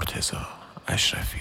مرتضی اشرفی.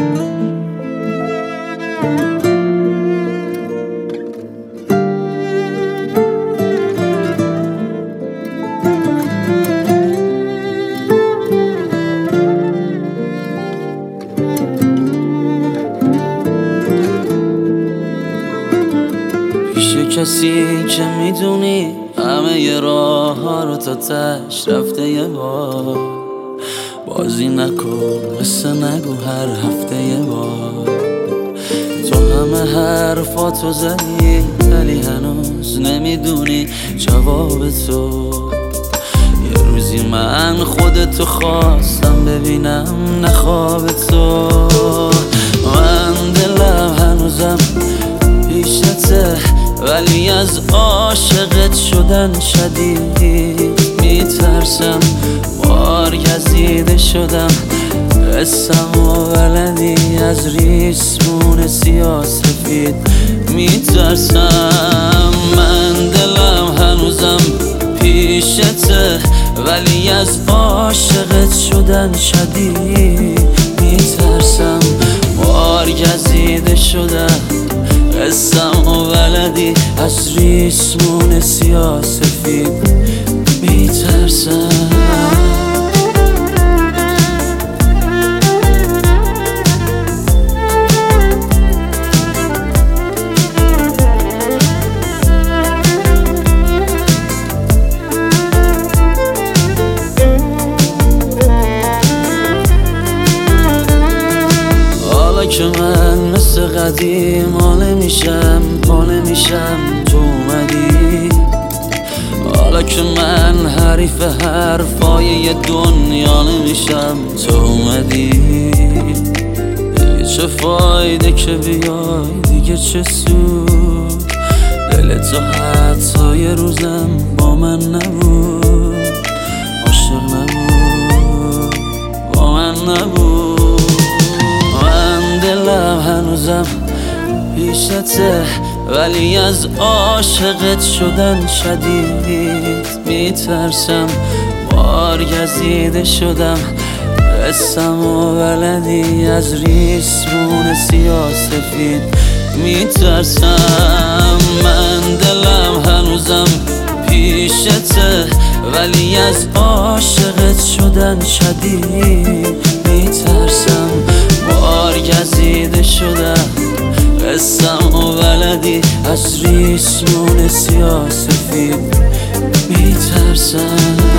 پیش کسی که میدونی همه ی راه ها رو تا تش رفته یه بار، بازی نکن مثل نگو هر هفته یه بار. تو همه حرفاتو زدی ولی هنوز نمیدونی جواب تو. یه روزی من خودتو خواستم ببینم نه خواب تو. من دلم هنوزم پیشته ولی از عاشقت شدن شدید میترسم. بار گزیده شدم قسم و ولدی از ریسمون سیاسفید میترسم. من دلم هنوزم پیشته ولی از عاشقت شدن شدید میترسم. بار گزیده شدم قسم و ولدی از ریسمون سیاسفید میترسم. که من مثل قدیم پا نمیشم تو اومدی. حالا که من حریف حرفای یه دنیا نمیشم تو اومدی. دیگه چه فایده که بیای، دیگه چه سود. دل تو حتی یه روزم با من نبود، عاشق نبود، با من نبود. دلم هنوزم پیشته ولی از عاشقت شدن شدید میترسم. بار گزیده شدم قسم و ولدی از ریسمون سیاسفید میترسم. من دلم هنوزم پیشته ولی از عاشقت شدن شدید میترسم. بار گزیده شدم قسم و ولدی از ریسمون سیاسفید میترسم.